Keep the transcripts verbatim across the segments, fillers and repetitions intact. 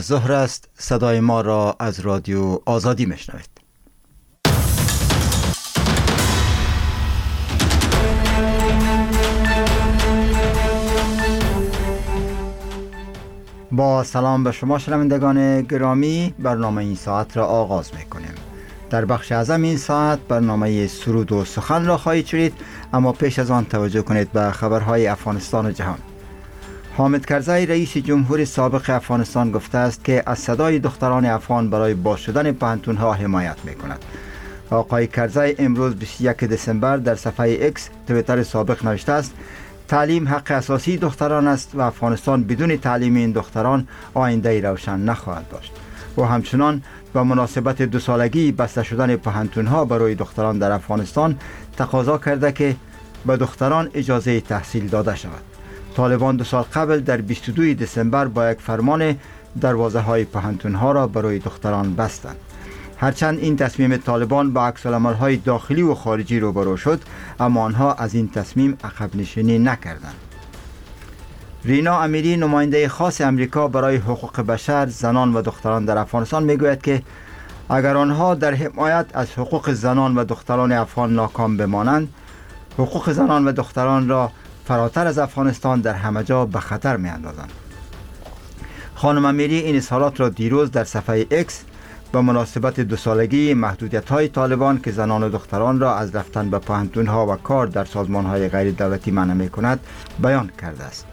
ظهر است. صدای ما را از رادیو آزادی میشنوید. با سلام به شما شنوندگان گرامی، برنامه این ساعت را آغاز میکنیم. در بخش اعظم این ساعت برنامه سرود و سخن را خواهید شنید، اما پیش از آن توجه کنید به خبرهای افغانستان و جهان. حامد کرزی رئیس جمهور سابق افغانستان گفته است که از صدای دختران افغان برای باز شدن پوهنتون‌ها حمایت می‌کند. آقای کرزی امروز بیست و یکم دسامبر در صفحه اکس توییتر سابق نوشته است: تعلیم حق اساسی دختران است و افغانستان بدون تعلیم این دختران آینده روشن نخواهد داشت. و همچنان به مناسبت دو سالگی بسته شدن پوهنتون‌ها برای دختران در افغانستان تقاضا کرده که به دختران اجازه تحصیل داده شود. طالبان دو سال قبل در بیست و دوم دسامبر با یک فرمان دروازه های پوهنتون‌ها را برای دختران بستند. هرچند این تصمیم طالبان با عکس‌العمل های داخلی و خارجی روبرو شد، اما آنها از این تصمیم عقب نشینی نکردند. رینا امیری، نماینده خاص امریکا برای حقوق بشر، زنان و دختران در افغانستان میگوید که اگر آنها در حمایت از حقوق زنان و دختران افغان ناکام بمانند، حقوق زنان و دختران را فراتر از افغانستان در همه جا به خطر می اندازند. خانم امیری این اظهارات را دیروز در صفحه اکس به مناسبت دو سالگی محدودیت های طالبان که زنان و دختران را از رفتن به پوهنتون ها و کار در سازمان های غیر دولتی منع می کند بیان کرده است.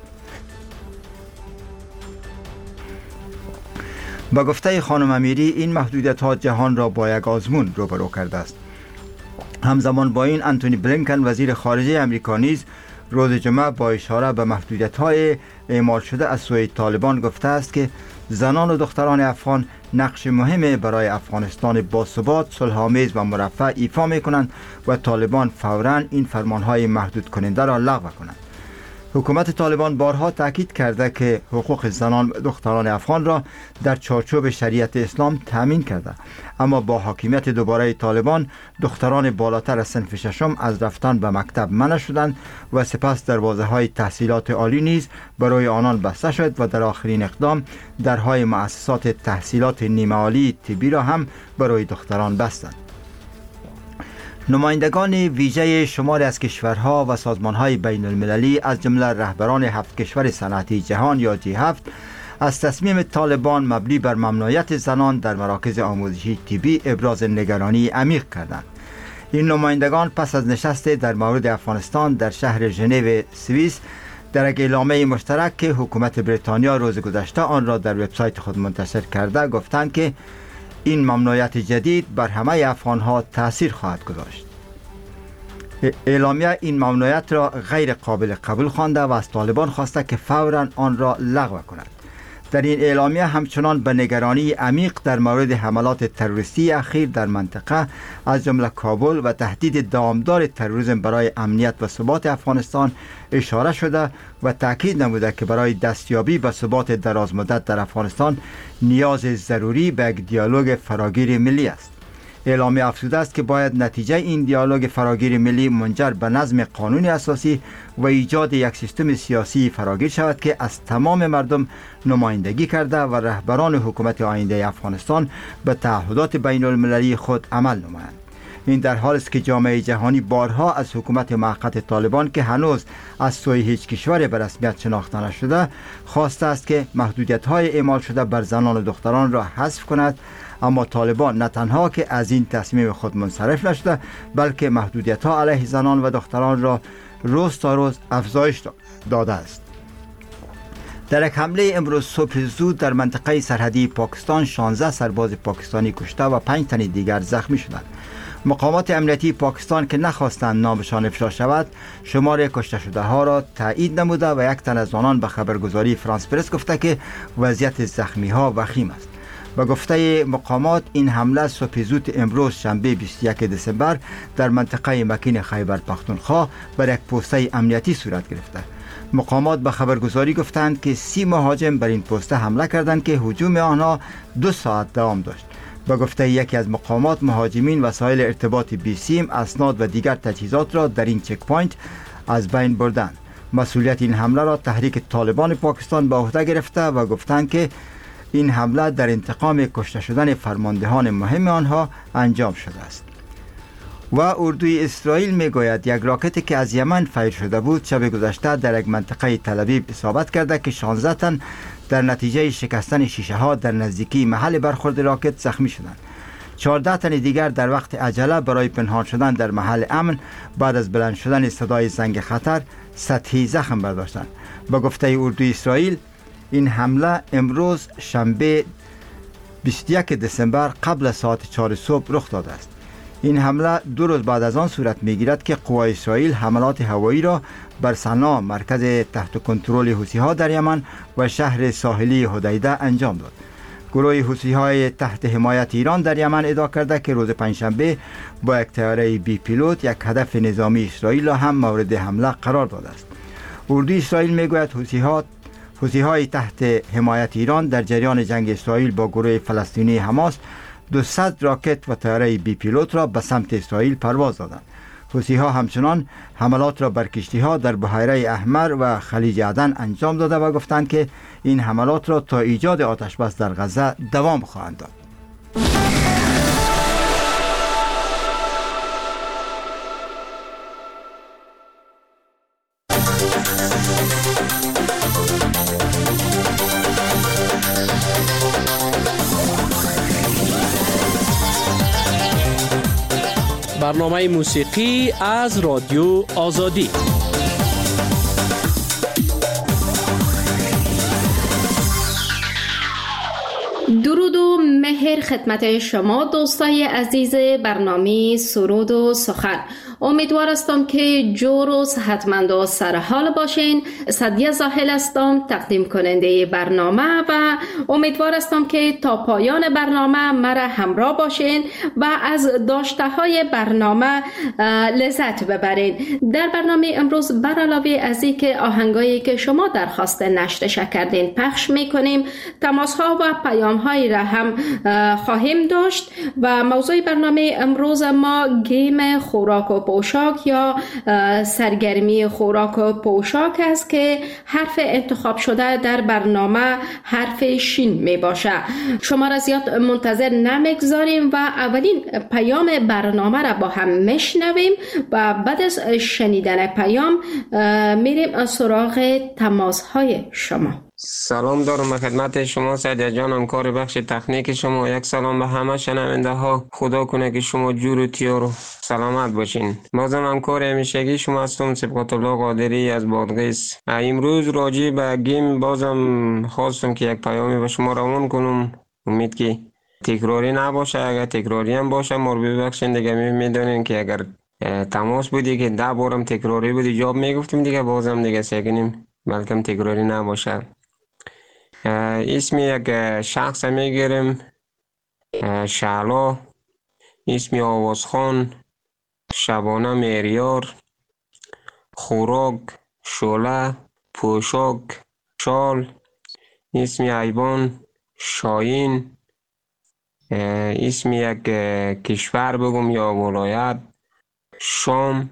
با گفته خانم امیری این محدودیت ها جهان را با یک آزمون روبرو کرده است. همزمان با این انتونی بلینکن وزیر خارجه امریکا نیز روز جمعه با اشاره به محدودیت‌های اعمال شده از سوی طالبان گفته است که زنان و دختران افغان نقش مهمی برای افغانستان باثبات، صلح‌آمیز و مرفه ایفا می‌کنند و طالبان فوراً این فرمان‌های محدود کننده را لغو کنند. حکومت طالبان بارها تاکید کرده که حقوق زنان و دختران افغان را در چارچوب شریعت اسلام تامین کرده، اما با حاکمیت دوباره طالبان دختران بالاتر از صنف ششم از رفتن به مکتب منع شدند و سپس دروازه‌های تحصیلات عالی نیز برای آنان بسته شد و در آخرین اقدام درهای مؤسسات تحصیلات نیمه عالی طبی را هم برای دختران بستند. نمایندگان ویژه شماری از کشورها و سازمانهای بین المللی از جمله رهبران هفت کشور صنعتی جهان یا جی هفت از تصمیم طالبان مبنی بر ممنوعیت زنان در مراکز آموزشی طبی ابراز نگرانی عمیق کردند. این نمایندگان پس از نشست در مورد افغانستان در شهر ژنو سوئیس در یک اعلامیه مشترک که حکومت بریتانیا روز گذشته آن را در وبسایت خود منتشر کرده گفتند که این ممنوعیت جدید بر همه افغانها تأثیر خواهد گذاشت. اعلامیه این ممنوعیت را غیر قابل قبول خوانده و از طالبان خواسته که فوراً آن را لغو کند. در این اعلامیه همچنان به نگرانی عمیق در مورد حملات تروریستی اخیر در منطقه از جمله کابل و تهدید دامدار تروریسم برای امنیت و ثبات افغانستان اشاره شده و تاکید نموده که برای دستیابی به ثبات درازمدت در افغانستان نیاز ضروری به یک دیالوگ فراگیر ملی است. اعلامیه افزوده است که باید نتیجه این دیالوگ فراگیر ملی منجر به نظم قانونی اساسی و ایجاد یک سیستم سیاسی فراگیر شود که از تمام مردم نمایندگی کرده و رهبران حکومت آینده افغانستان به تعهدات بین المللی خود عمل نمایند. این در حالی است که جامعه جهانی بارها از حکومت موقت طالبان که هنوز از سوی هیچ کشور به رسمیت شناخته نشده خواسته است که محدودیت‌های اعمال شده بر زنان و دختران را حذف کند، اما طالبان نه تنها که از این تصمیم خود منصرف نشده بلکه محدودیت‌ها علیه زنان و دختران را روز تا روز افزایش داده است. در یک حمله امروز صبح زود در منطقه سرحدی پاکستان شانزده سرباز پاکستانی کشته و پنج تن دیگر زخمی شدند. مقامات امنیتی پاکستان که نخواستند نامشان افشا شود شمار کشته شده ها را تایید نموده و یک تن از آنان به خبرگزاری فرانس پرس گفته که وضعیت زخمی ها وخیم است. به گفته مقامات این حمله صبح زود امروز شنبه بیست و یکم دسامبر در منطقه مکین خیبر پختونخوا بر یک پوسته امنیتی صورت گرفته. مقامات به خبرگزاری گفتند که سی مهاجم بر این پوسته حمله کردند که هجوم آنها دو ساعت دوام داشت. به گفته یکی از مقامات مهاجمین وسایل ارتباطی بی سیم، اسناد و دیگر تجهیزات را در این چک پوینت از بین بردند. مسئولیت این حمله را تحریک طالبان پاکستان به عهده گرفته و گفتند که این حمله در انتقام کشته شدن فرماندهان مهم آنها انجام شده است. و اردوی اسرائیل میگوید یک راکتی که از یمن فیر شده بود شب گذشته در یک منطقه تل آویو اصابت کرده که شانزده تن در نتیجه شکستن شیشه ها در نزدیکی محل برخورد راکت زخمی شدند. چهارده تن دیگر در وقت عجله برای پنهان شدن در محل امن بعد از بلند شدن صدای زنگ خطر سطحی زخم برداشتند. با گفته اردوی اسرائیل این حمله امروز شنبه بیست و یک دسامبر قبل از ساعت چهار صبح رخ داده است. این حمله دو روز بعد از آن صورت میگیرد که قوای اسرائیل حملات هوایی را بر صنعا مرکز تحت کنترل حوثی‌ها در یمن و شهر ساحلی حدیده انجام داد. گروه حوثی‌های تحت حمایت ایران در یمن ادعا کرده که روز پنجشنبه با یک طیاره بی پیلوت یک هدف نظامی اسرائیل را هم مورد حمله قرار داده است. اردوی اسرائیل میگوید حوثی‌ها حوثی‌های تحت حمایت ایران در جریان جنگ اسرائیل با گروه فلسطینی حماس دویست راکت و طیاره بی پیلوت را به سمت اسرائیل پرواز دادند. حوثی‌ها همچنان حملات را بر کشتی‌ها در بحیره احمر و خلیج عدن انجام داده و گفتند که این حملات را تا ایجاد آتش بس در غزه دوام خواهند داد. برنامه موسیقی از رادیو آزادی. درود و مهر خدمت شما دوستای عزیز برنامه سرود و سخن. امیدوار هستم که جور و صحتمند و سرحال باشین. سعدیه زاهل هستم، تقدیم کننده برنامه و امیدوار هستم که تا پایان برنامه مرا همراه باشین و از داشته های برنامه لذت ببرین. در برنامه امروز بر علاوه از این که آهنگایی که شما درخواست نشرش کردین پخش میکنیم، تماس ها و پیام هایی را هم خواهیم داشت و موضوع برنامه امروز ما گیم خوراک و پوشاک یا سرگرمی خوراک و پوشاک است که حرف انتخاب شده در برنامه حرف شین می باشه. شما را زیاد منتظر نمیگذاریم و اولین پیام برنامه را با هم میشنویم و بعد از شنیدن پیام میریم سراغ تماس های شما. سلام دارم به خدمت شما سعدیه جان، همکار بخش تکنیک شما. یک سلام به همه شنونده ها. خدا کنه که شما جور و تیار و سلامت باشین. بازم همکار همیشگی شما هستم، صبغت الله قادری از بادغیس. امروز راجع به گیم بازم خواستم که یک پیامی به شما روان کنم. امید که تکراری نباشه. اگر تکراری هم باشه ما رو ببخشین دیگه. میدونین که اگر تماس بودی که ده بارم تکراری بودی جواب میگفتیم دیگه، بازم دیگه سیکنیم بلکه تکراری نباشه. اسم یک شخص میگیریم، شعلا، اسم آوازخان، شبانه میریار، خوراک، شعله، پوشاک، شال، اسم حیوان، شاهین، اسم یک کشور بگم یا ولایت، شام،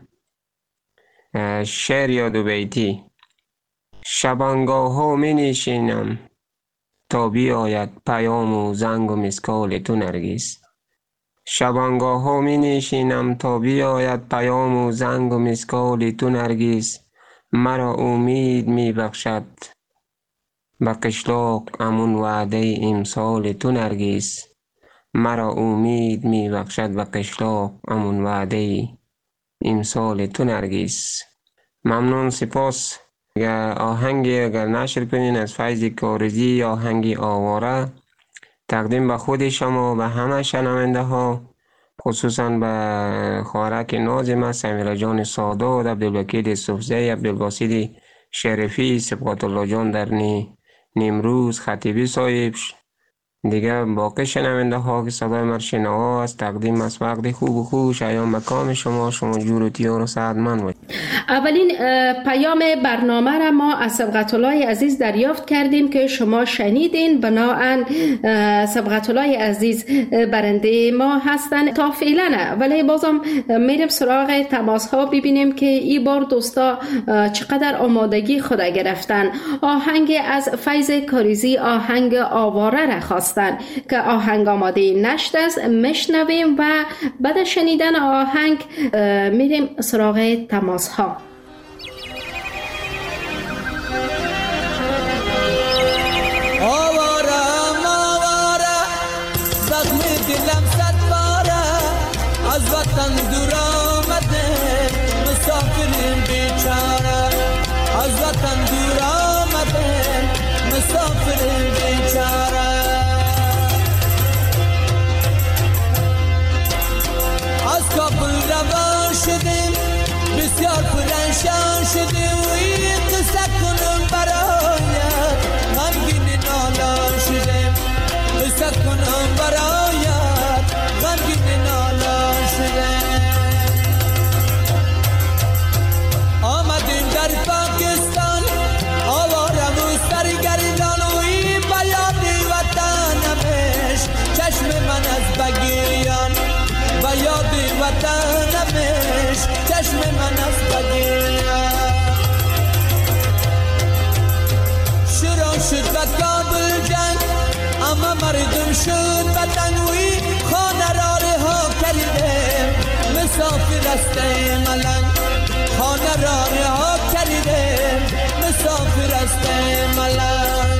شعر یا دو بیتی. شبانگاه ها می نشینم تا بیاید پیام و زنگ و مسکال تو نرگس. شبانگاه ها می نشینم تا بیاید پیام و زنگ و مسکال تو نرگس. مرا امید می بخشد به قشلاق امون وعده امسال تو نرگس. مرا امید می بخشد به قشلاق امون وعده امسال تو نرگس. ممنون، سپاس. آهنگی اگر نشر کنین از فیض کارزی، آهنگی آواره، تقدیم به خود شما و همه شنونده ها، خصوصا به خوارک نازم سمیرا جان سادات، عبدالوکیل صفزی، عبدالباسط شرفی، صبغت الله جان در نی، نیمروز خطیبی صاحب، دیگه باقی شنونده ها که صدای مرشنوا از تقدیم از وقت خوب و خوش ایام مکام شما شما جور و تیار و سعدمند باشید. اولین پیام برنامه را ما از سبقت الله عزیز دریافت کردیم که شما شنیدین. بناهن سبقت الله عزیز برنده ما هستن تا فعلا، ولی بازم میریم سراغ تماس ها ببینیم که این بار دوستا چقدر آمادگی خود گرفتن. آهنگ از فیض کاریزی آهنگ آواره را خواستن که آهنگ آماده نشت است، میشنویم و بعد شنیدن آهنگ میریم سراغ تماس ها. آوارم آواره زخم دلم صد باره، از وطن دور آمده مسافریم بیچاره، از وطن دور آمده مسافریم بیچاره. از کابل روان شدیم بسیار پرنشان شدیم و این قصه کنم برایت غمگین نالان شدیم، قصه کنم برایت غمگین نالان شدیم. آمدیم در پاکستان آوارم و سرگردان و این بیاد وطنمش چشم من از بگیریان، بیاد وطنمش چشم من از بگیریان. شروع شد به کابل جنگ اما مردم شد بدنوی، خانه را رها کردیم مسافر است ملنگ، خانه را رها کردیم مسافر است ملنگ.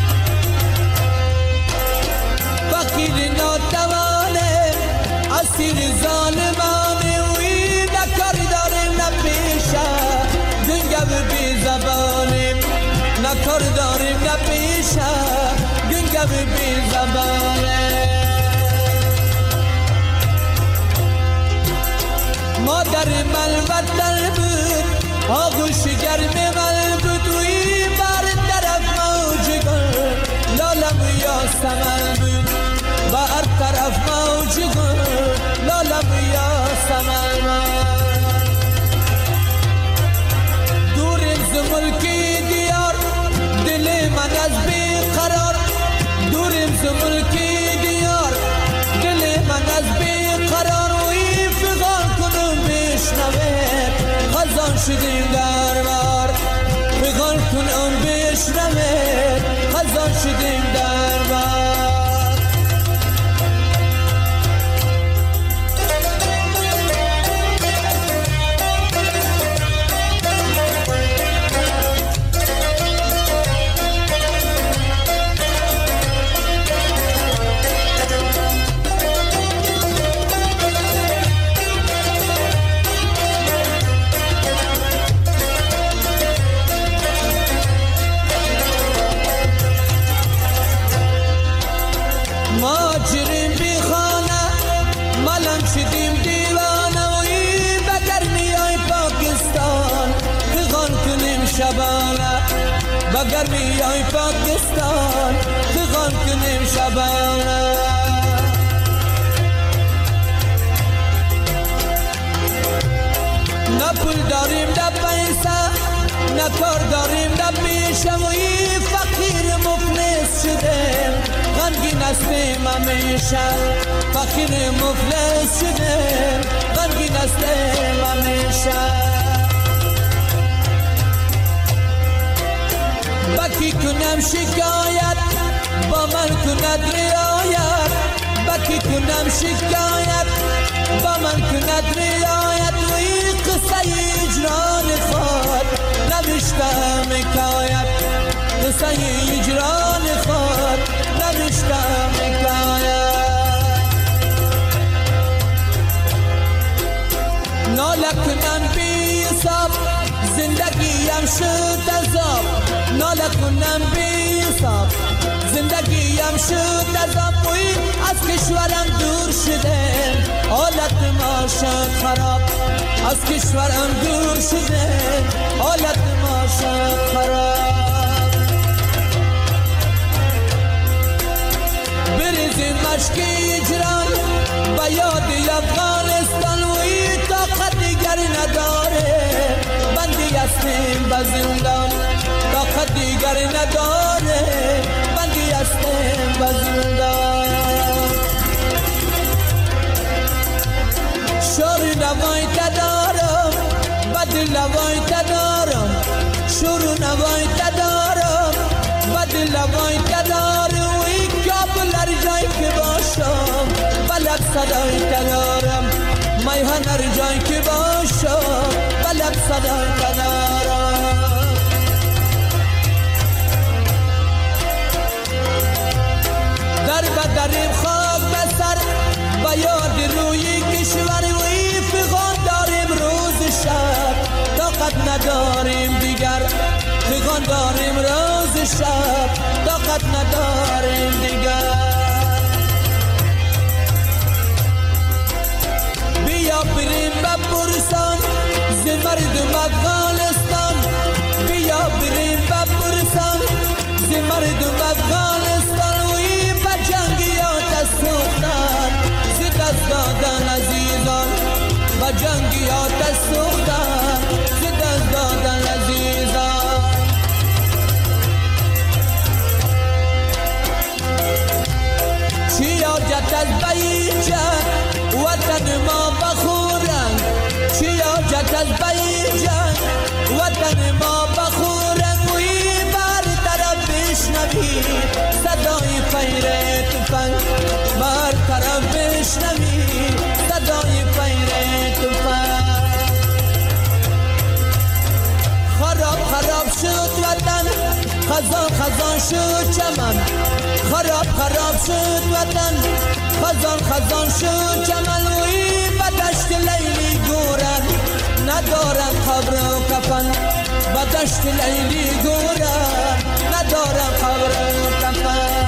فقیر ناتوانه اسیر ظالمانه وی نکار داریم نپیشه گنگو بی زبانیم، نکار داریم نپیشه گنگو بی زبانه. مادر ملوت در بود آغوش گرم مل بود وی بر طرف موج گل لالم یا سمن بود، بر طرف موج گل لالم یا سمن. دوریم ز ملکی دیار دل من از بی قرار، دوریم ز ملکی دیار دل من از بی قرار و این فغان کنم بشنوه خزان شدیم در بار، فغان کنم بشنوه خزان شدیم در بار. ماجریم بی خانه ملم شدیم دیوانه و این بگرمی های پاکستان فغان کنیم شبانه، بگرمی های پاکستان فغان کنیم شبانه. نه پول داریم نه پیسه نه کار داریم نه پیشه و این فقیر مفلس شدیم غمگین هستیم همیشه، فقیر مفلس شدیم غمگین هستیم همیشه. بکی کنم شکایت با من کند رعایت، بکی کنم شکایت با من کند رعایت و این قصه اجران خود نوشتم حکایت، قصه اجران خود نوشتم حکایت. ناله کنم بی حساب زندگیم شد عذاب، ناله کنم بی حساب زندگیم شد عذاب و این از کشورم دور شده حالت ما شد خراب، از کشورم دور شده حالت ما شد خراب. مشک اجران به یاد افغانستان وی طاقت دیگر نداره بندی هستیم به زندان طاقت دیگر نداره بندی هستیم به زندان شور نوای تدارم بد لوای تدارم شور نوای تدارم بد لوای تدارم وی کابل هر جای که باشم بلد صدای تدارم میهن هر جای که باشم بلد صدای تدارم در بدریم خاک بسر با یاد روی کشور وی فغان داریم روز شب طاقت نداریم دیگر فغان داریم روز شب طاقت نداریم دیگر بیا بریم بپرسان ز مردم افغانستان بیا بریم بپرسان ز مردم افغانستان وی به جنگیات سوختن ز دست دادن عزیزان به جنگیات سوختن ز دست دادن عزیزان چی حاجت از بیجن وطن ما بخورن چی حاجت از بیجن وطن ما بخورن وی بر طرف بشنوی صدای فیر تفنگ بر طرف بشنوی صدای فیر تفنگ خراب خراب شد وطن خزان خزان شد چمن خراب خراب شد وطن خزان خزان شد چمن وی به دشت لیلی گورن ندارن قبر و کفن به دشت لیلی گورن ندارن قبر و کفن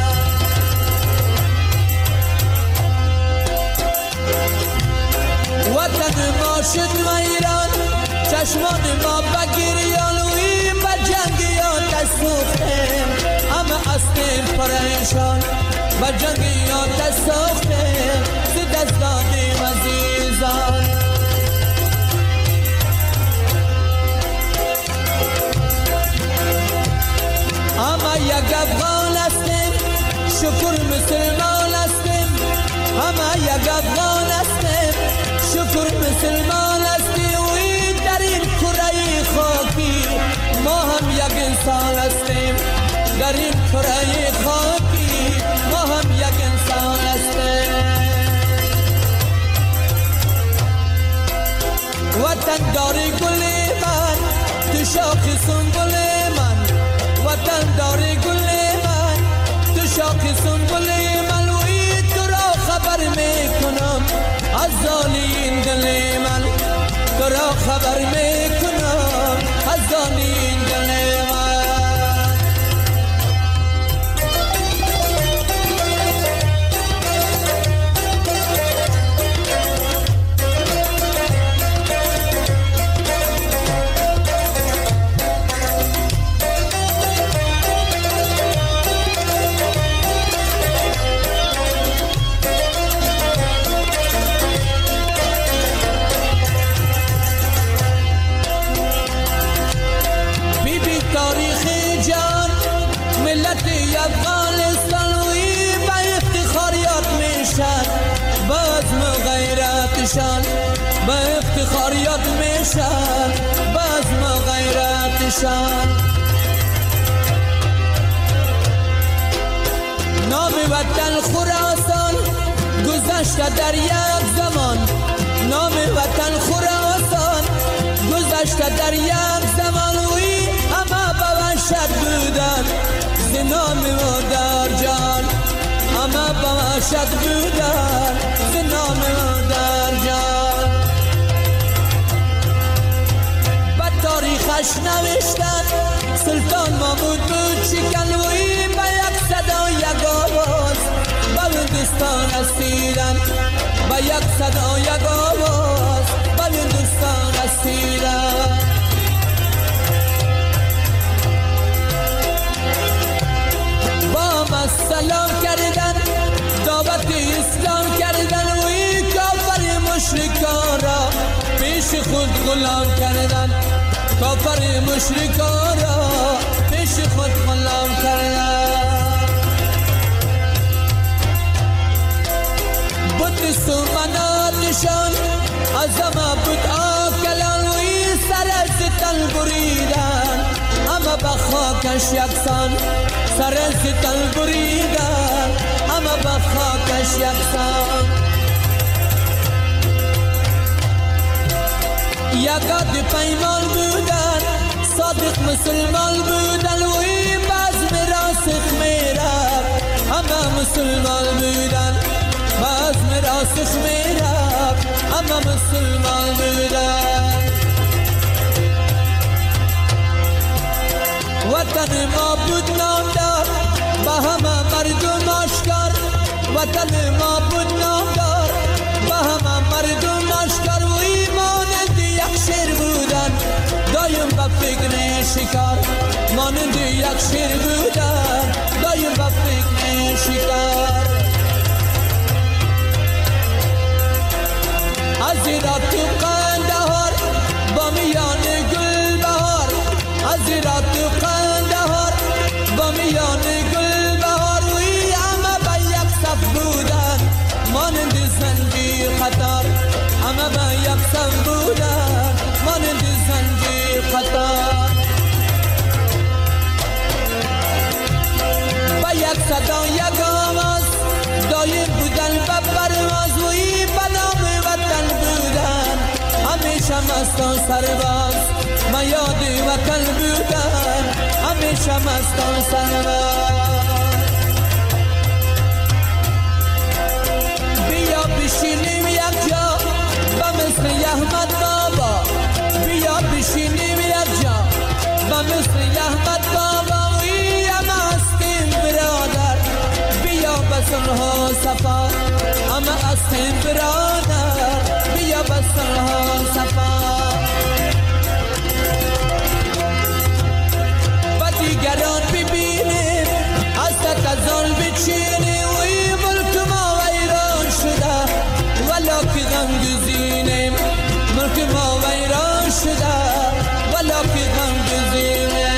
وطن ما شد ویران چشمان ما بگریان وی به جنگیات سوختیم همه هستیم پریشان به جنگیات سوختیم ز دست دادیم عزیزان همه یک افغان هستیم شکر مسلمان هستیم همه یک افغان هستیم شکر مسلمان هستیم وی در این کره خاکی ما هم یک انسان هستیم در این کره خاکی ما هم یک انسان هستیم وطن داری گل من تو شاخ سنبل من وطن داری گل من تو شاخ سنبل من وی تو را خبر میکنم از زالین دل من تو را خبر میکنم از زالین دل من به افتخار یاد میشن بزم غیرتشان نام وطن خراسان گذشته در یک زمان نام وطن خراسان گذشته در یک زمان وی همه به وحشت بودن ز نام و در جان همه به وحشت بودن ز نام و در جان به تاریخش نوشتن سلطان محمود بود شکن وی به یک صدا یک آواز به هندوستان رسیدن به یک صدا یک آواز به هندوستان رسیدن با من سلام کردن دعوت غلام کردن، کافر مشرکان را پیش خود غلام کردن. بت سومناتشان از همه بت آکلان و این سر ستن بریدن، همه به خاکش یکسان سر ستن بریدن، همه به خاکش یکسان. یکاد پیمان بودن، صادق مسلمان بودن و این بزم راسخ میرم، همه مسلمان بودن، بزم راسخ میرم، همه مسلمان بودن. وطن ما بود نامدار با همه مردم آشکار، وطن ما بود نامدار با همه مردم آشکار و ایمان یک شیر بودن دایم با فکر شکار، مانند یک شیر بودن دایم با فکر شکار. از ایران تو قندهار با میان گل بهار، از ایران تو قندهار با میان گل بهار و ای همه با یک صف بودن مانند زنجیر قطار، همه با یک صف بودن مانند زنجیر قطار. با یک صدا یک آواز دایم بودن و پرواز و ای بنام وطن بودن، همیشه مستان سرباز ما یاد وطن بودن، همیشه مستان سرباز. بیا بشینیم یک جا با مثل احمد بابا، بیا بشینیم یک جا با مثل احمد بابا و ای همه هستیم برادر، بیا بسنها صفا همه هستیم برادر، بیا بسنها صفا. و دیگران ببینیم از تکزال بچینیم و این ملک ما ویران شده ولا که غم گزینیم، ملک ما ویران شده ولا که غم گزینیم.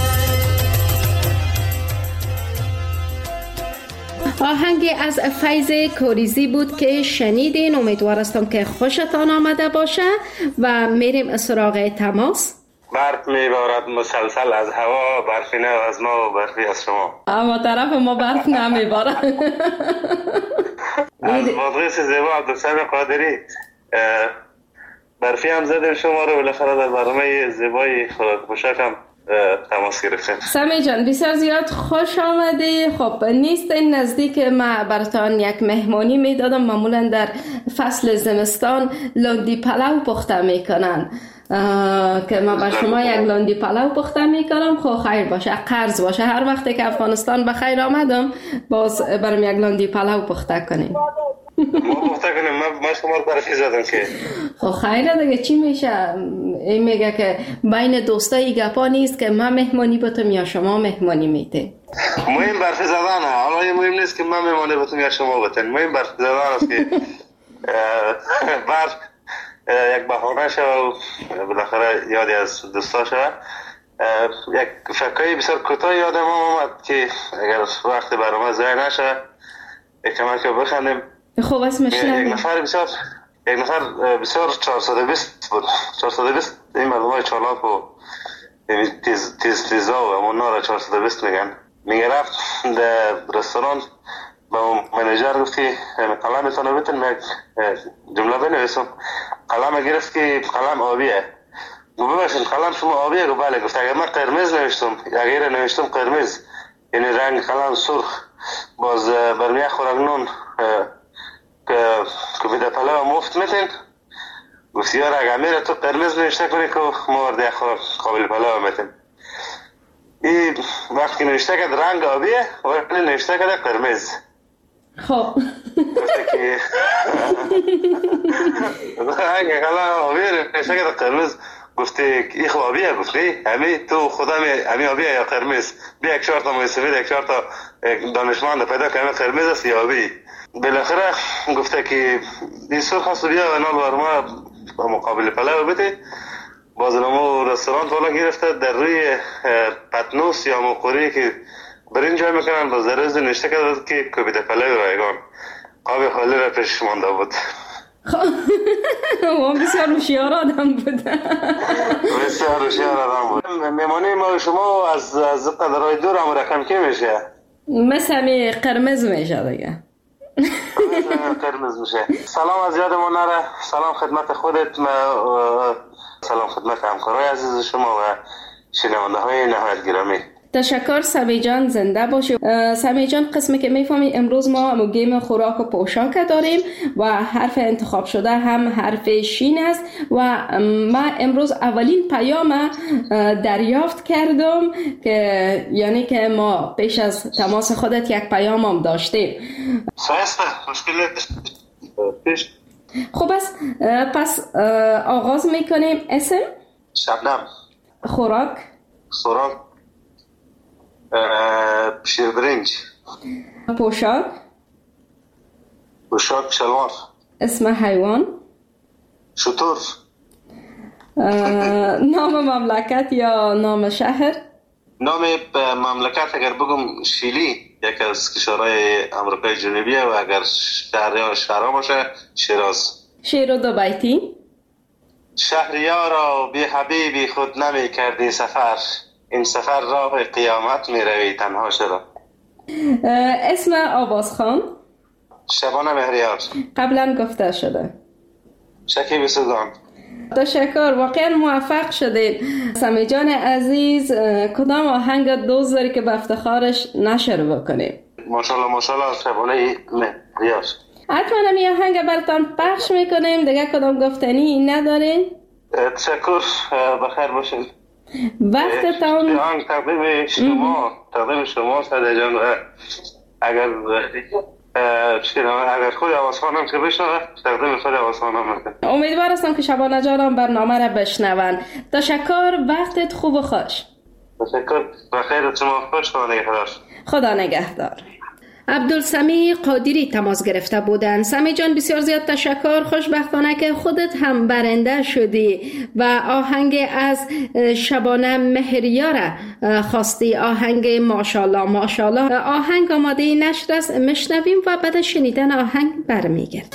آهنگی از فیض کوریزی بود که شنیدین. امیدوارستم که خوشتان آمده باشه و میریم سراغ تماس. برف میبارد مسلسل از هوا، برفی نه از ما و برفی از شما. اما طرف ما برف نمیبارد. از بادغیس زیبا عبدالسلام قادری برفی هم زدیم شما رو بالاخره در برنامه زیبای خوراک پوشاکم تماس گرفتیم. سمی جان بسیار زیاد خوش آمدی. خب نیست این نزدیک ما براتان یک مهمانی میدادم. معمولا در فصل زمستان لاندی پلو پخته میکنن که من با شما یک لاندی پلو پخته میکنم. خب خیر باشه، قرض باشه، هر وقتی که افغانستان به خیر آمدم باز برام یک لاندی پلو پخته کنیم. ما پخته کنیم. من شما رو برفی زدم که خب خیره دیگه. چی میشه؟ این میگه که بین دوستایی گپا نیست که من مهمانی بتم یا شما مهمانی میته. مهم برفی زدن. حالا این مهم نیست که من مهمانی بتم یا شما بتن. مهم برفی زدن است که برف یک بهانه شد و بالاخره یادی از دوستا شد. یک فکایی بسیار کوتاه یادم آمد که اگر وقت برنامه ضایع نشه یک کمک رو بخندیم. خب اسمش یک نفر بسیار یک نفر بسیار چهارصد و بیست بود. چهارصد و بیست این مردمای چالاک و تیز تیز تیزا و همون نارا چهارصد و بیست میگن. میگه رفت در رستوران با منیجر گفتی قلمتون رو بتن یک جمله بنویسم. قلم گرفت که قلم آبیه. گفت ببخشید قلم شما آبیه؟ گفت بله. گفت اگر من قرمز نوشتم اگر نوشتم قرمز یعنی رنگ قلم سرخ باز برمی خوراک نون که بیده پلو مفت میتین. گفت یار اگر میره تو قرمز نوشته کنی که ما ورده خوراک قابل پلو میتین. این وقت که نوشته کد رنگ آبیه ولی نوشته کد قرمز. خب گفته که رنگ قلم آبیه نوشته کد قرمز. گفته ای خب آبیه. گفته همی تو خدا همی آبیه یا قرمز؟ بیا یک چهار تا موسیقی یک چهار تا دانشمند پیدا که همی قرمز است یا آبی. بالاخره گفته که این سرخ است و بیا و نال بر ما مقابل پلو بده باز نمو رستوران والا گرفته در روی پتنوس یا مقوری که برنج های میکنن با زرز نشته کرده که کوبیده پلو رایگان قاب خالی را پیش مانده بود. و بسیار روشیار آدم بود. بسیار روشیار آدم بود. میمانی ما شما از از قدرهای دور هم رقم که میشه؟ مثل همی قرمز میشه دیگه. قرمز میشه. سلام از یاد ما نره. سلام خدمت خودت، سلام خدمت همکارای عزیز شما و شنونده های نهایت گرامی. تشکر سمی جان، زنده باشی. سمی جان، قسمی که میفهمی امروز ما همو گیم خوراک و پوشاک داریم و حرف انتخاب شده هم حرف شین است و ما امروز اولین پیام دریافت کردم که یعنی که ما پیش از تماس خودت یک پیام هم داشتیم. سایسته مشکل پیش. خوب است، پس آغاز میکنیم. اسم؟ شبنم. خوراک؟ خوراک شیربرنج. پوشاک؟ پوشاک شلوار. اسم حیوان؟ شتر. نام مملکت یا نام شهر؟ نام مملکت اگر بگم شیلی، یک از کشورهای امریکای جنوبی، و اگر شهر یا شهرها باشه شیراز. شیر و دو بیتی؟ شهریارا بی حبیبی خود نمی کردی سفر، این سفر راه قیامت می روی تنها شده. اسم آواز خان؟ شبانه مهریار. قبلا گفته شده. شکیب سودان. تشکر، واقعا موفق شدید. سمی جان عزیز، کدام آهنگ دوست داری که به افتخارش نشر بکنیم؟ ماشاءالله ماشاءالله شبانه مهریار. حتما همی آهنگ براتان پخش میکنیم. دیگه کدام گفتنی ندارین؟ تشکر، بخیر باشین. وقتتان آهنگ تقدیم شما تقدیم شما سعید جان. اگر اگر خود آواز خانم که بشنوه تقدیم خود آواز خانم میکنه. امیدوار هستم که شبانه جانم برنامه را بشنون. تشکر، وقتت خوب و خوش. تشکر، بخیر شما خوش. خدا نگهدار. خدا نگهدار. عبدالسمی قادری تماس گرفته بودند. سمی جان بسیار زیاد تشکر. خوشبختانه که خودت هم برنده شدی و آهنگ از شبانه مهریار خواستی. آهنگ ماشاءالله ماشاءالله. آهنگ آماده نشر است، مشنویم و بعد شنیدن آهنگ برمیگرد.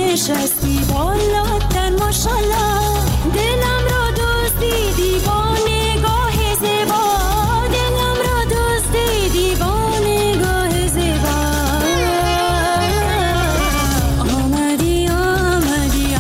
نشستی بالاتر ماشالله دلم را دزدی دیوانه گاه زیبا دلم را دزدی دیوانه گاه زیبا آمدی آمدی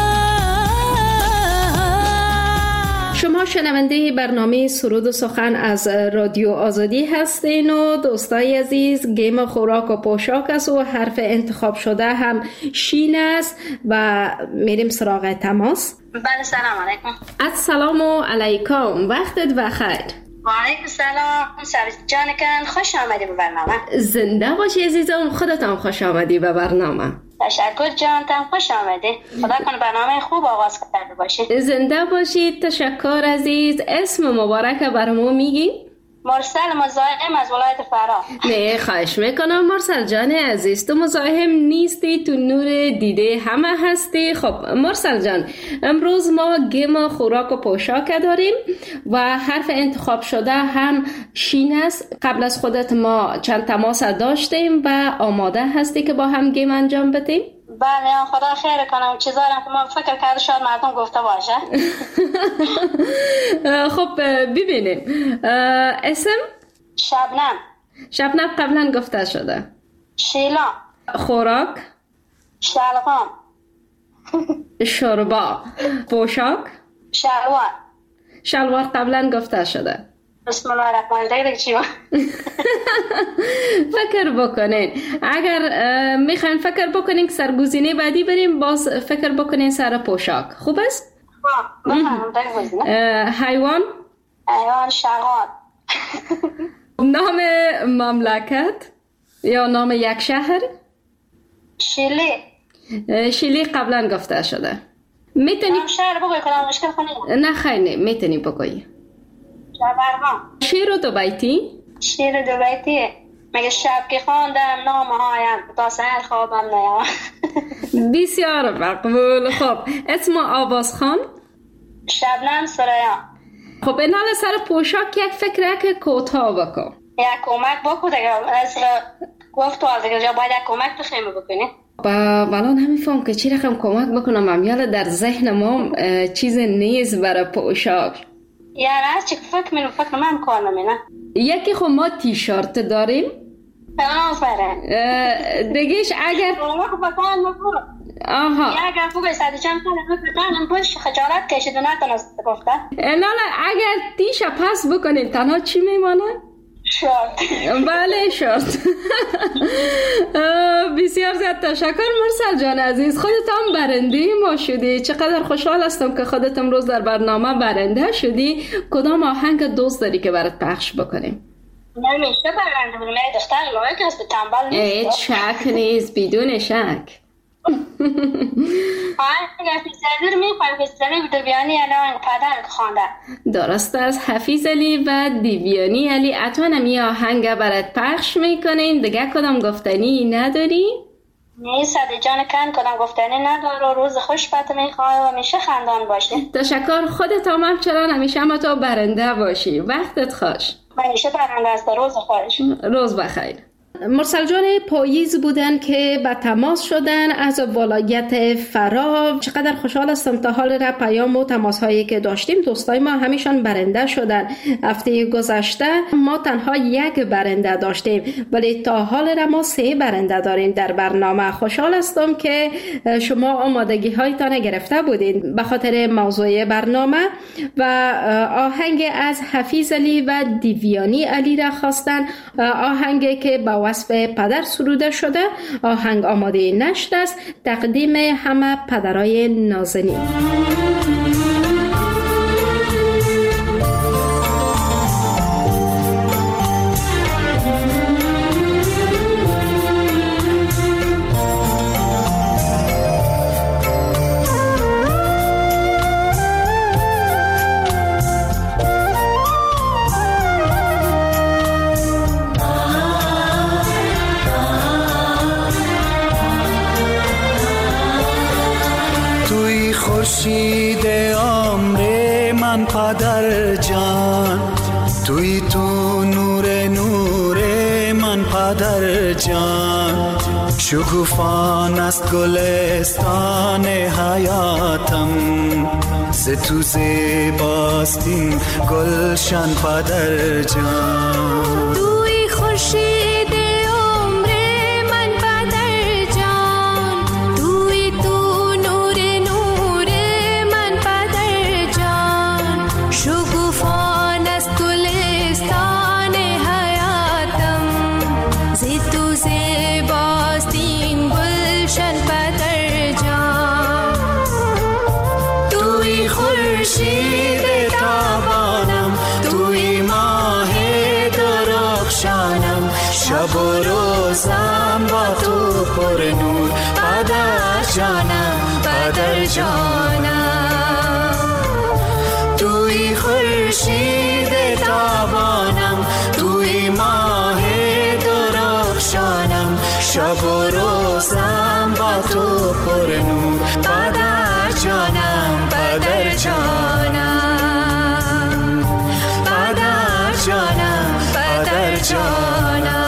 شما شنونده برنامه سرود و سخن از رادیو آزادی هستین و دوستای عزیز گیم خوراک و پوشاک است و حرف انتخاب شده هم شین است و میریم سراغ تماس. بله سلام علیکم. السلام علیکم، وقتت بخیر. و علیکم سلام سرید جانکن، خوش آمدی به برنامه. زنده باشی عزیزم، خودت هم خوش آمدی به برنامه. تشکر جانتم، خوش آمدی. خدا کنه برنامه خوب آغاز کرده باشی. زنده باشید. تشکر عزیز. اسم مبارک برامو میگی؟ مرسل مزاحم از ولایت فرا. نه خواهش میکنم مرسل جان عزیز، تو مزاحم نیستی، تو نور دیده همه هستی. خب مرسل جان، امروز ما گیم خوراک و پوشاک داریم و حرف انتخاب شده هم شین است. قبل از خودت ما چند تماس داشتیم و آماده هستی که با هم گیم انجام بدیم؟ بله خدا خیر کنم. چیزا رو که ما فکر کرده شاید مردم گفته باشه. خب ببینیم. اسم؟ شبنم. شبنم قبلا گفته شده. شیلا. خوراک؟ شلغام. شوربا. پوشاک؟ شلوار. شلوار قبلا گفته شده. بسم الله الرحمن الرحیم. چی فکر بکنین. اگر میخواین فکر بکنین که سرگزینه بعدی بریم، باز فکر بکنین سر پوشاک. خوب است؟ حیوان؟ حیوان شغال. نام مملکت یا نام یک شهر؟ شیلی. شیلی قبلا گفته شده. میتونی شهر بگوی کنم مشکل کنی؟ نه خیلی نه، میتونی بگوی. شبرما. شیر و دو بیتی؟ شیر دو بیتی مگه شب که خواندم نامه هایم تا سحر خوابم نیام. بسیار مقبول. خب اسم آواز خان؟ شبنم سریا. خب این حال سر پوشاک یک فکر که کوتاه بکن. یک کمک بکن دیگه. از گفت تو از دیگه باید یک کمک تو خیمه بکنی. با ولان نمیفهم که چی رقم کمک بکنم. امیال در ذهن ما چیز نیست برای پوشاک. یعنی از چی فکر منو فکر من کار نمینه. یکی خب ما تیشارت داریم. آفرین. دیگهش اگر آها اگر خوبه ساده چند کنه بکنم پوش خجالت کشید و نتونست گفته. انالا اگر تیش پس بکنید تنها چی میمانه؟ شورت. بله شورت. بسیار زیاد تشکر مرسل جان عزیز، خودت هم برنده ما شدی. چقدر خوشحال هستم که خودت امروز در برنامه برنده شدی. کدام آهنگ دوست داری که برات پخش بکنیم؟ نمیشه برنده بودیم. من دختر لایک هست، تنبل نیست. هیچ شک نیست، بدون شک. آهنگ حفیظ علی رو میخوایم. حفیظ علی و دیویانی علی آهنگ پدر خوانده. درست است، حفیظ علی و دیویانی علی. اتمنم یه آهنگ برات پخش میکنین. دیگه کدام گفتنی نداری؟ نیست ساده جان کن کدام گفتنی نداره. روز خوش بات میخواه و همیشه خندان باشی. تشکر. خودت هم همچنان همیشه هم تو برنده باشی. وقتت خوش. همیشه برنده است. روز خوش. روز بخیر. مرسل جان پاییز بودن که به تماس شدن از ولایت فرا. چقدر خوشحال هستم تا حال را پیام و تماس هایی که داشتیم دوستای ما همیشان برنده شدن. هفته گذشته ما تنها یک برنده داشتیم ولی تا حال را ما سه برنده داریم در برنامه. خوشحال هستم که شما آمادگی هایتان گرفته بودین به خاطر موضوع برنامه و آهنگ از حفیظ علی و دیویانی علی را خواستن. آهنگی که با وصف پدر سروده شده. آهنگ آماده نشت است. تقدیم همه پدرای نازنین. خورشید عمر من پدر جان، توی تو نور نور من پدر جان، شکوفان است گلستان حیاتم، ز تو زیباست این گلشن پدر جان. توی خورشید عمر من پدر جان، توی تو نور نور من پدر جان، شکوفان است گلستان حیاتم، ز تو زیباست این گلشن پدر جان. توی خورشید تابانم، توی ماه درخشانم، شب و روزم با تو پر نور پدر جانم، پدر جانم. توی خورشید تابانم، توی ماه درخشانم، شب و روزم با تو پر نور پدر جانم، پدر جانم، پدر جانم، پدر جانم.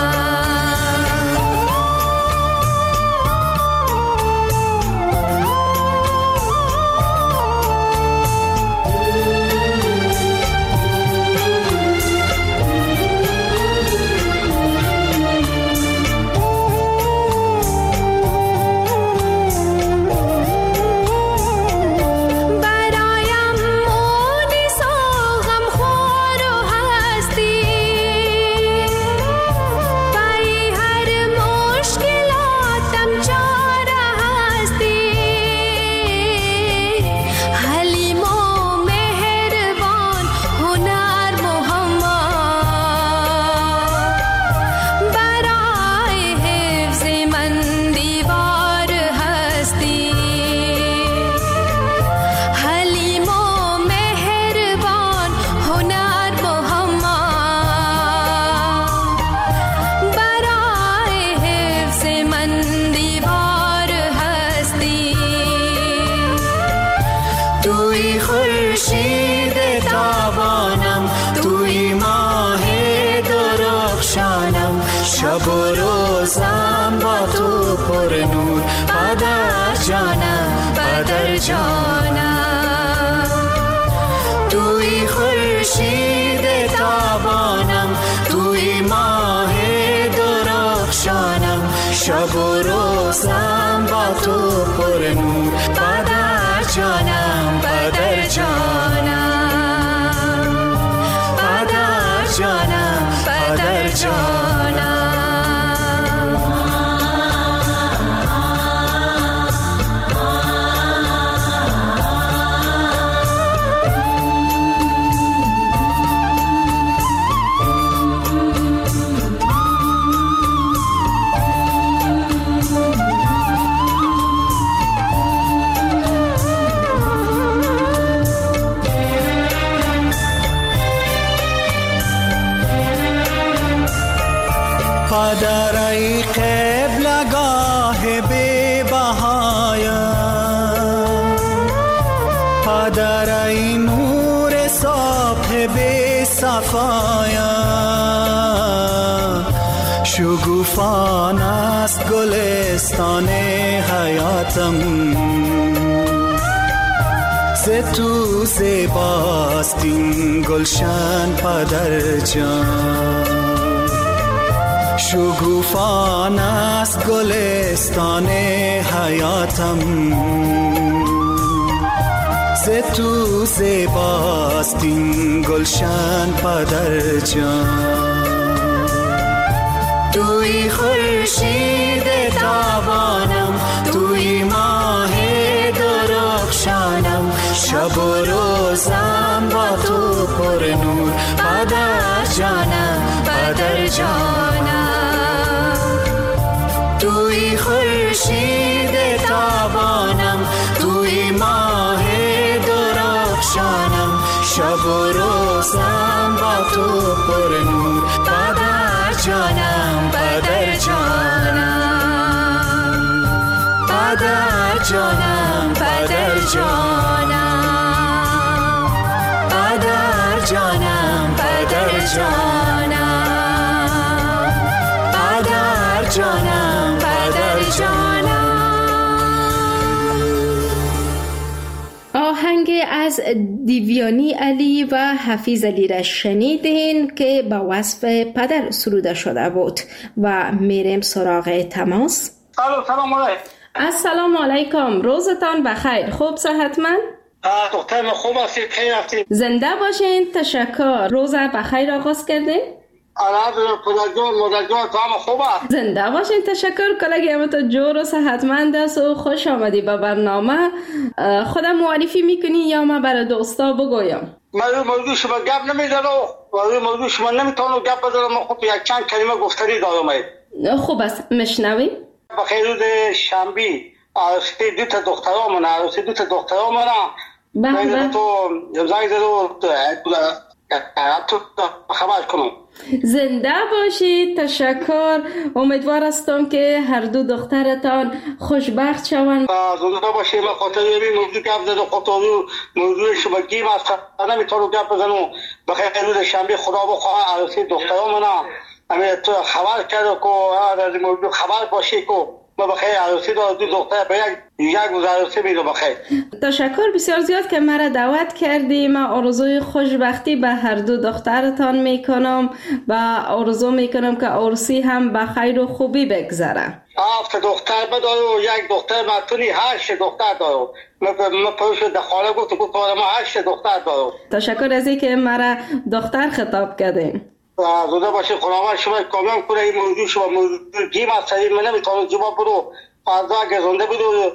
توی خورشید تابانم، توی ماه درخشانم، شب و روزم با تو پر نور پدر جانم، پدر جانم. توی خورشید تابانم، توی ماه درخشانم، شب و روزم با تو پر نور پدر جانم، پدر جانم، پدر جانم، پدر جانم. پدر ای قبلگاه بی بهایم، پدر ای نور صبح بی صفایم، شگوفان است گلستان حیاتم، ز تو زیباست این گلشن پدر جان. شگوفان است گلستان حیاتم، ز تو زیباست این گلشن پدر جان. توی خورشید تابانم، توی ماه درخشانم، شب و روزم با تو پر نور پدر جانم، پدر جانم. توی خورشید تابانم، توی ماه درخشانم، شب و روزم با تو پر نور پدر جانم، پدر جانم، پدر جانم، پدر جانم، پدر جانم، پدر جانم، پدر جانم پدر جانم. آهنگ از دیویانی علی و حفیظ علی را شنیدین که با وصف پدر سروده شده بود و میریم سراغ تماس. سلام علیکم. السلام علیکم، روزتان بخیر، خوب صحتمند؟ دختر من خوب هستی؟ خیر هستی؟ زنده باشین، تشکر. روز بخیر آغاز کردین؟ الحمدلله. پدرجان مادرجان تو هم خوب است؟ زنده باشین، تشکر. کلاگی همه تو جور و صحتمند است و خوش آمدی به برنامه. خودم معرفی میکنی یا ما برای دوستا بگویم؟ من روی موضوع شما گپ نمیزنم و روی موضوع شما نمیتونم گپ بزنم. من خود یک چند کلمه گفتنی دارم. خوب است، مشنویم. بخیر روز شنبه عروسی دو تا دخترها من عروسی دو تا دخترها من بله تو زنگ زدو تو خبر کنم. زنده باشید، تشکر. امیدوار هستم که هر دو دخترتان خوشبخت شوند. زنده باشید. من خاطر این موضوع گپ زدم، خاطر موضوع شما گیم است نمیتونم گپ بزنم. بخیر روز شنبه خدا بخواه عروسی دخترها من همین تو خبر کرد که از این موضوع خبر باشی که ما بخیر عروسی دو دختر به یک یک روز عروسی میدم. بخیر تشکر بسیار زیاد که مرا دعوت کردی. من آرزوی خوشبختی به هر دو دخترتان میکنم و آرزو میکنم که عروسی هم به خیر و خوبی بگذره. هفت دختر بداره و یک دختر متونی هشت دختر داره. من پروش دخاله گفت گفت ما هشت دختر داره. تشکر از اینکه مرا دختر خطاب کردین. زنده باشید. خداوند شما کامیاب کنه. این موضوع شما موضوع گیم است من نمیتونم جواب بدم. فردا اگه زنده بدو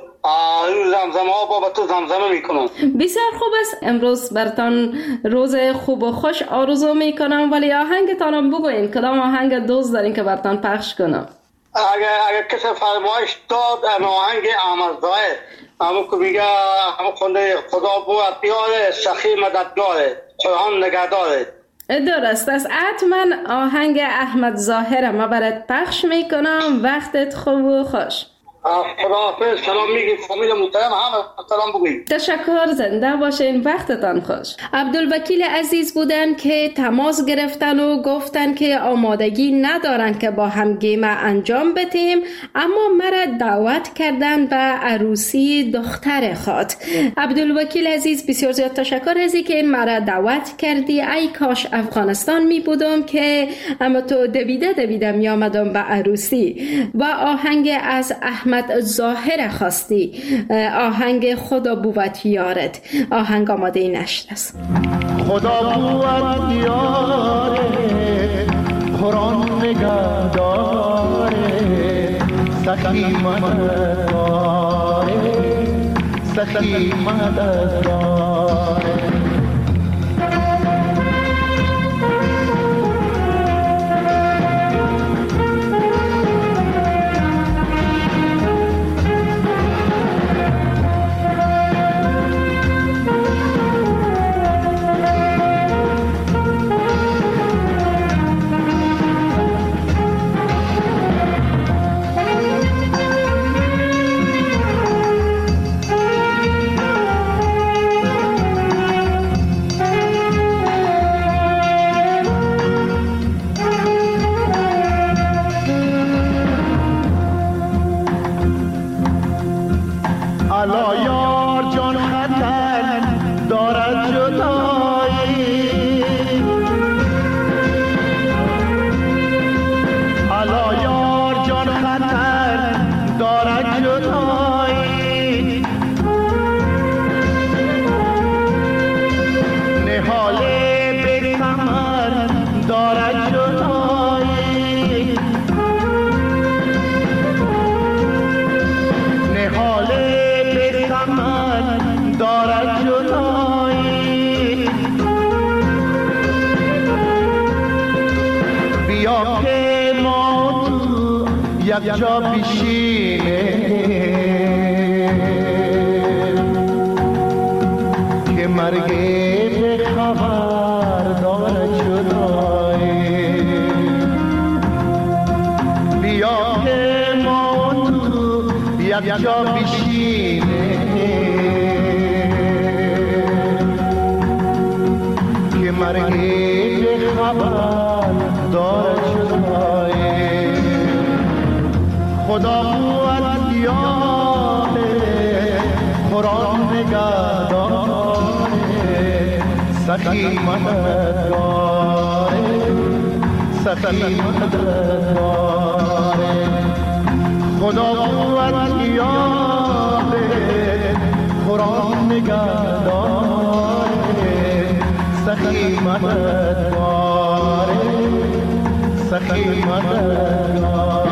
زمزمه ها با تو زمزمه میکنم. بسیار خوب است. امروز برتان روز خوب و خوش آرزو میکنم، ولی آهنگتانم بگوین کدام آهنگ دوست دارین که برتان پخش کنم؟ اگه اگه کسی فرمایش داد اما آهنگ احمدزاده همون که میگه همون خونده خدا بود بیاره سخی مددگاره قرآن نگهداره. درست است. حتما آهنگ احمد ظاهر ما برات پخش میکنم. وقتت خوب و خوش. خداحافظ. سلام میگی فامیل محترم همه سلام بگویید. تشکر. زنده باشین، وقتتان خوش. عبدالوکیل عزیز بودن که تماس گرفتن و گفتن که آمادگی ندارن که با هم گیم انجام بدیم، اما مرا دعوت کردن به عروسی دختر خود. عبدالوکیل عزیز بسیار زیاد تشکر ازی که مرا دعوت کردی. ای کاش افغانستان می بودم که اما تو دویده دویده می آمدم به عروسی. و آهنگ از احمد ظاهر خواستی، آهنگ خدا بود یارت. آهنگ آماده نشد است. خدا بود یارت قرآن نگهداره سخی مددگاره سخی مددگاره. یک جا پیشینه که مرگ به خبر دارد جدایی. بیا که ما تو یک جا پیشینه که مرگ به خبر دارد جدایی. خدا قوت دیاره قرآن نگهداره سخی مددگاره سخی مددگاره خدا قوت دیاره قرآن نگهداره سخی مددگاره سخی مددگاره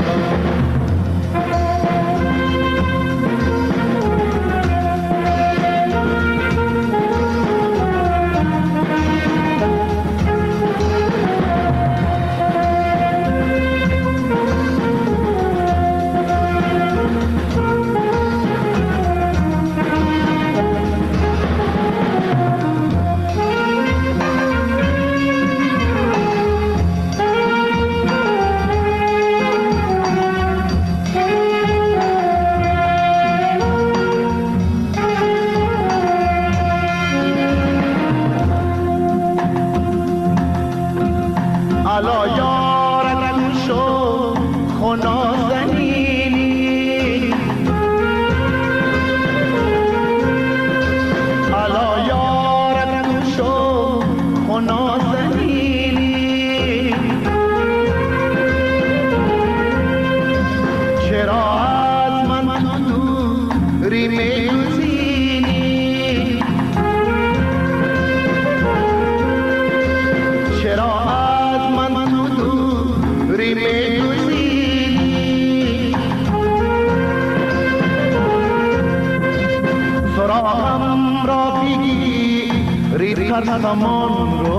سامان رو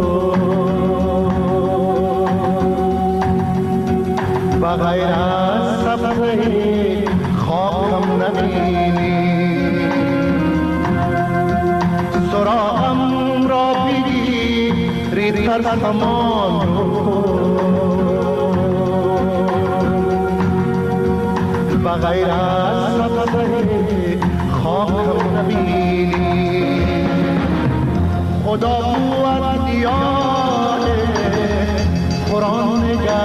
و غیر از سبزه خاکم نبینی سراغم را بگی ریتر سامان رو و غیر از سبزه خاکم نبینی خدا قوت دیاره قرآن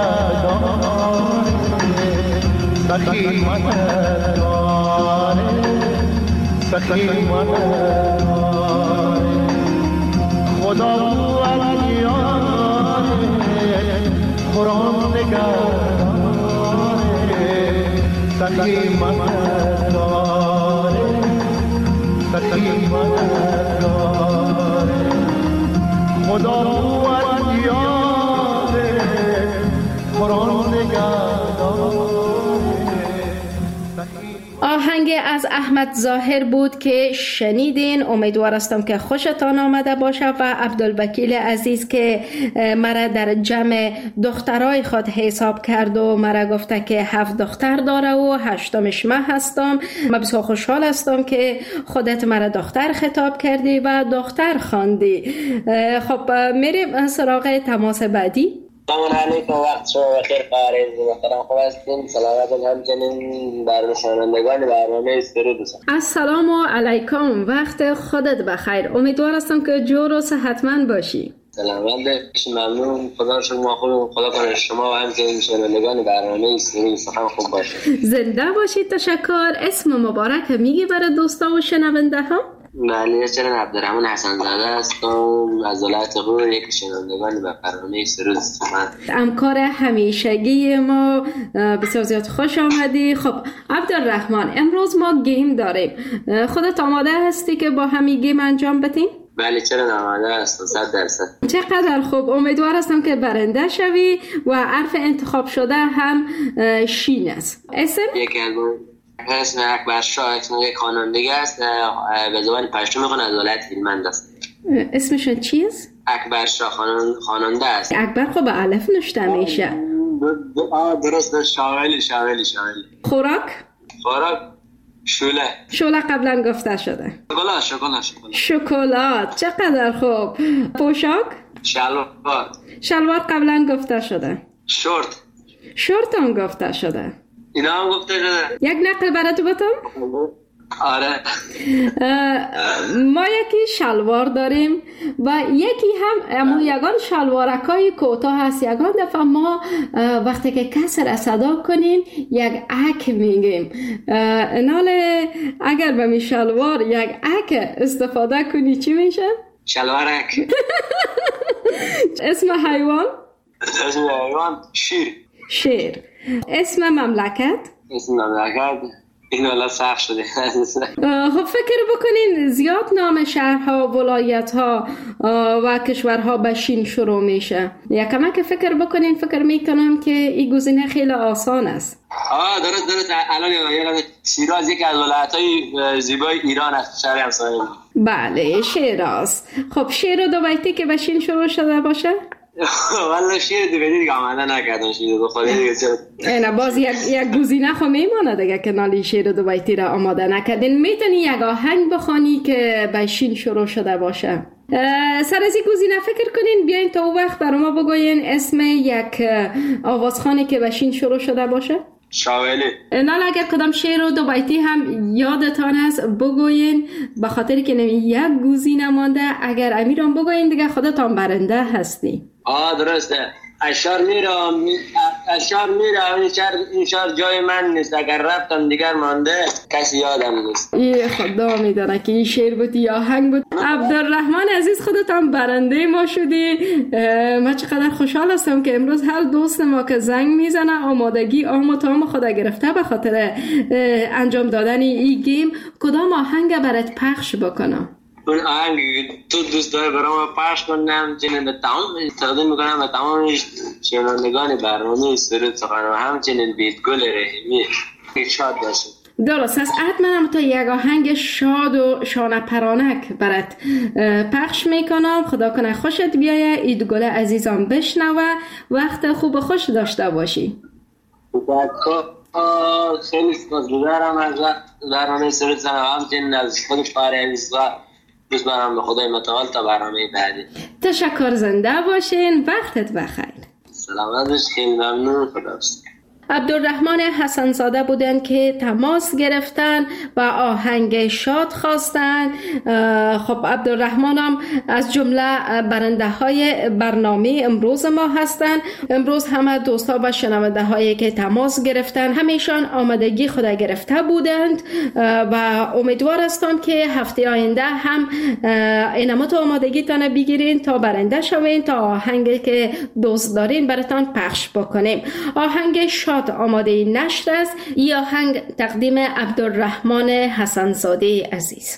نگهداره سخی مددگاره سخی مددگاره خدا قوت دیاره قرآن نگهداره سخی مددگاره سخی مددگاره خدا قوت دیاره قرآن نگهداره. آهنگ از احمد ظاهر بود که شنیدین. امیدوار هستم که خوشتان آمده باشه و عبدالوکیل عزیز که مرا در جمع دخترای خود حساب کرد و مرا گفته که هفت دختر داره و هشتمش من هستم. من بسیار خوشحال هستم که خودت مرا دختر خطاب کردی و دختر خواندی. خب میریم سراغ تماس بعدی. سلام علیکم، وقت شما بخیر. قارئ محترم خوب هستین؟ سلامت همچنین بر شنوندگان برنامه سرود. السلام علیکم، وقت خودت بخیر. امیدوار هستم که جور و صحتمند باشی. سلامت باشی. ممنون. خدا شما خوب، خدا کنه شما و همچنین شنوندگان برنامه سرود سخن خوب باشید. زنده باشید. تشکر. اسم مبارک میگی برای دوستا و شنونده ها؟ بله، چرا عبدالرحمن حسن زاده هستم از ولایت غور، یک شنوندگان به برنامه سرود سخن. همکار همیشگی ما، بسیار زیاد خوش آمدی. خب عبدالرحمن، امروز ما گیم داریم. خودت آماده هستی که با همین گیم انجام بدیم؟ بله، چرا آماده هستم، صد درصد. چقدر خوب. امیدوار هستم که برنده شوی و حرف انتخاب شده هم شین است. اسم؟ یک البوم اسم اکبر شاه، اسم یک خواننده است، به زبان پشتو میخونه، از ولایت هلمند است. اسمش چیست؟ اکبر شاه خواننده است. اکبر خب به الف نوشته میشه. آه درست. شاولی شاولی شاولی. خوراک؟ خوراک شوله. شوله قبلا گفته شده. شکلات شکلات شکلات. شکلات. چقدر خوب. پوشاک؟ شلوار. شلوار قبلا گفته شده. شورت. شورت هم گفته شده. اینا هم گفته شده. یک نقل برای تو بتم؟ آره. ما یکی شلوار داریم و یکی هم امو یگان شلوارکای کوتاه هست. یگان دفعه ما وقتی که کسی را صدا کنیم یک اک میگیم. ناله اگر به می شلوار یک اک استفاده کنی چی میشه؟ شلوارک. اسم حیوان؟ اسم حیوان شیر. شیر. اسم مملکت؟ اسم مملکت این حالا سخت شده. خب فکر بکنین زیاد نام شهرها، ولایتها و کشورها به شین شروع میشه. یکم که فکر بکنین فکر میکنم که این گزینه خیلی آسان است. آه درست درست. الان یه شیراز یکی از ولایت‌های زیبای ایران است، شهر همسایه. بله شیراز. خب شیر دو بیتی که به شین شروع شده باشه؟ والله شیر دو بیتی دیگه آمده نکردم. شیر دو خواهی دیگه چرا؟ اینا باز یک, یک گزینه خو میمانه دیگه که نالی شیر دو بیتی را آماده نکردین. میتونی یک آهنگ بخوانی که به شین شروع شده باشه. سر از این گزینه فکر کنین بیاین تا او وقت برای ما بگوین اسم یک آوازخانی که به شین شروع شده باشه. شاولی. نال اگر کدام شعر و دو بیتی هم یادتان هست بگوین، به خاطر که نمی یک گزینه مانده. اگر امیران بگوین دیگه خودتان برنده هستی. آه درسته. اشار میرم اشار میرم این شهر این شهر جای من نیست، اگر رفتم دیگر مانده کسی یادم نیست. ای خدا میدونه که این شعر بود یا آهنگ بود. عبدالرحمن عزیز خودتان برنده ما شدی. من چقدر خوشحال هستم که امروز هر دوست ما که زنگ میزنه آمادگی آم و تام خود گرفته به خاطر انجام دادن این گیم. کدام آهنگ برات پخش بکنم؟ اون آهنگ تو دوست داری برام پخش کنم چنین به تمام تقدیم میکنم به تمام شنوندگان برنامه سرود سخن و همچنین بیتگل رحیمی شاد باشید. درست است. حتما هم تا یک آهنگ شاد و شانه پرانک برات پخش میکنم. خدا کنه خوشت بیایه. ایدگل عزیزم بشنوه. وقت خوب خوش داشته باشی. خیلی سپاسگزارم از برنامه سرود سخن و همچنین از خود فارغ دوست برم به خدای متعال تا برنامه بعدی. تشکر. زنده باشین. وقتت بخیر. سلامت باش. خیلی ممنون. خداحافظ. عبدالرحمن حسن‌زاده بودن که تماس گرفتن و آهنگ شاد خواستن. خب عبدالرحمن هم از جمله برنده های برنامه امروز ما هستن. امروز همه دوستا و شنونده هایی که تماس گرفتن همیشان آمادگی خود گرفته بودند و امیدوار هستم که هفته آینده هم اینمات آمادگی تان بگیرین تا برنده شوین تا آهنگی که دوست دارین براتان پخش بکنیم. آهنگ شاد آماده نشر است. این آهنگ تقدیم عبدالرحمن حسن‌زاده عزیز.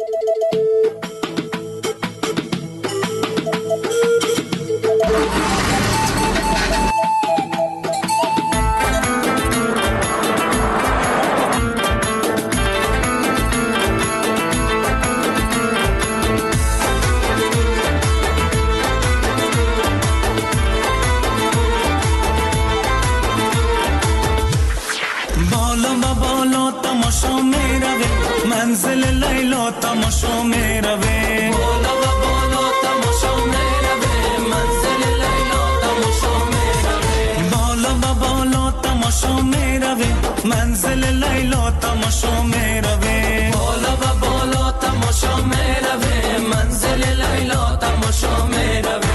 منزل لیلا تماشا می روه بالا و بالا تماشا می روه منزل لیلا تماشا می روه بالا و بالا تماشا می روه منزل لیلا تماشا می روه بالا و بالا تماشا می روه منزل لیلا تماشا می روه.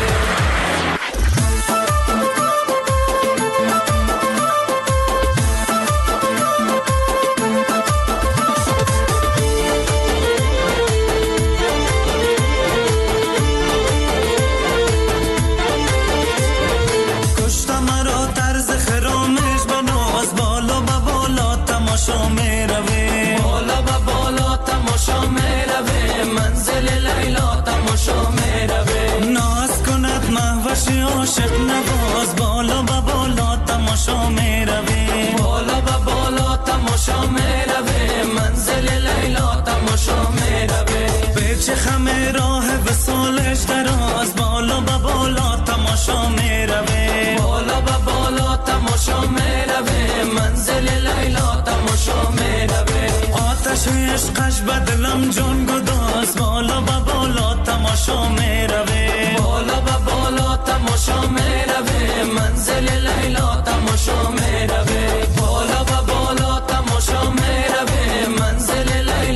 عاشق نواز بالا و بالا تماشا می روی بالا و بالا تماشا می روی منزل لیلا تماشا می روی به چه خمه راه وصالش دراز بالا و بالا تماشا می روی بالا و بالا تماشا می روی منزل لیلا تماشا می روی آتش عشقش به دلم جان گداز بالا و بالا تماشا می روی بالا و بالا تماشا می روی منزل لیلا تماشا می روی بالا و بالا تماشا می روی منزل لیلا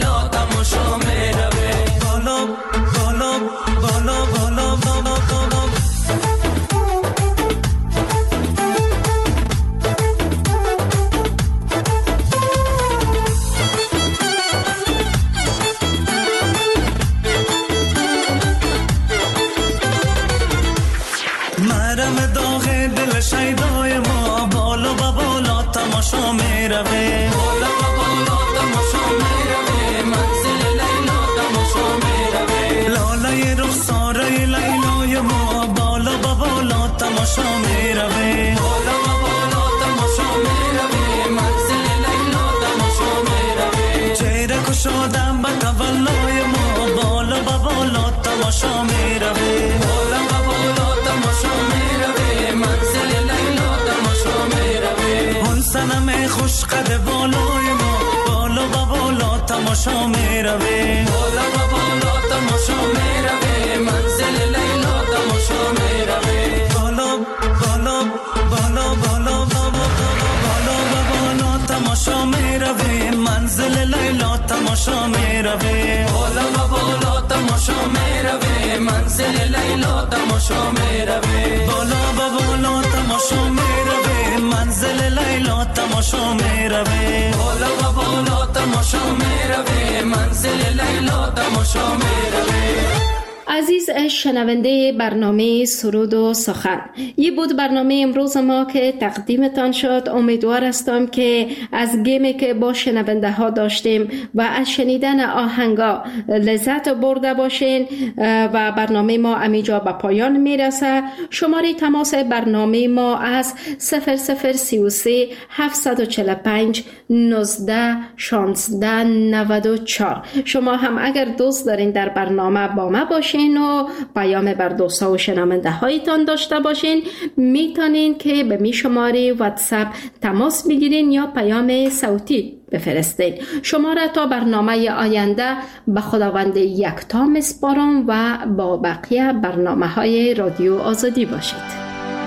تماشا میروه بالا و بالا تماشا میروه منزل لیلا تماشا میروه لاله رخساره لیلای ما بالا و بالا تماشا میروه بالا و بالا تماشا میروه منزل لیلا تماشا میروه چهره کشادم به تولای ما بالا و بالا تماشا میروه بالا و بالا تماشا میروه منزل لیلا تماشا میروه اون صنم خوش قد بالای ما بالا و بالا تماشا میروه بالا و بالا تماشا میروه منزل لیلا تماشا میروه بالا بالا بالا بالا بالا و بالا تماشا میروه منزل لیلا تماشا میروه بالا و بالا تماشا میروه منزل لیلا تماشا میروه بالا و بالا تماشا میروه منزل لیلا تماشا میروه بالا و بالا تماشا میروه منزل لیلا تماشا میروه. عزیز شنونده برنامه سرود و سخن، یه بود برنامه امروز ما که تقدیمتان شد. امیدوار هستم که از گیمی که با شنونده ها داشتیم و از شنیدن آهنگا لذت برده باشین و برنامه ما امیجا به پایان میرسه. شماره تماس برنامه ما از صفر صفر سی و سه هفتصد و چهل و پنج نوزده شانزده نود و چهار. شما هم اگر دوست دارین در برنامه با ما باشین و پیام بر دوستا و شنونده هایتان داشته باشین، میتونین که به می شماره واتساپ تماس بگیرین یا پیام صوتی بفرستین. شما را تا برنامه آینده به خداوند یکتا میسپارم و با بقیه برنامه های رادیو آزادی باشید.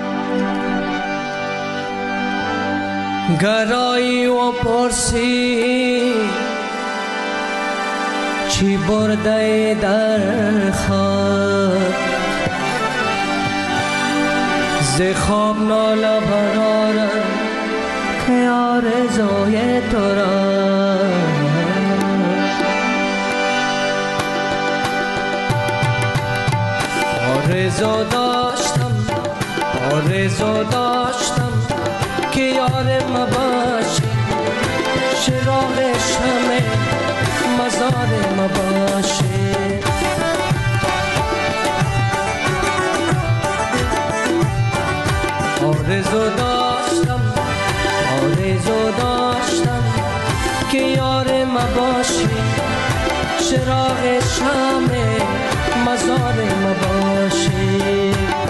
گرایی و پرسی چی برده در خواب ز خواب ناله برارم که آرزوی تو را آرزو داشتم آرزو داشتم که یار ما باشی چراغ شمع مزار ما باشی آرزو داشتم آرزو داشتم که یار ما باشی چراغ شمع مزار ما باشی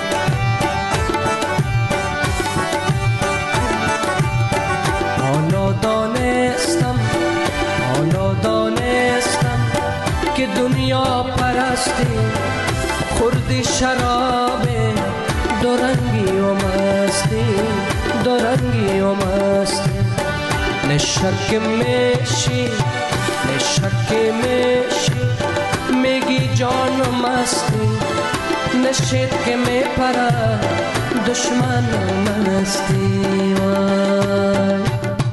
حالا دانستم حالا دانستم که دنیا پرستی خوردی شراب دورنگی و مستی دورنگی و مستی نشک میشی نشک میشی میگی جان و مستی نشید که میپره دشمن و مستی وای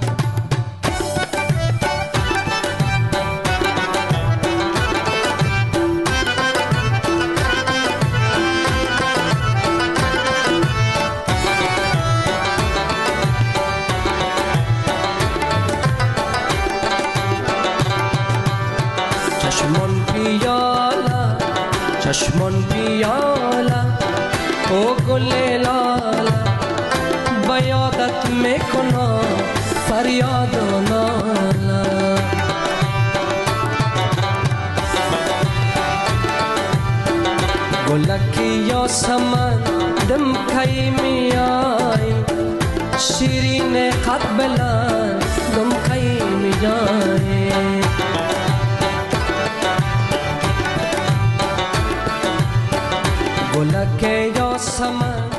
چشمون بیالا او گل لالا بیادت میکنم فریاد و نالا گلکی یا سمن دم کی میایم شیرین قد بلند دم کی میایم گلک یا سمن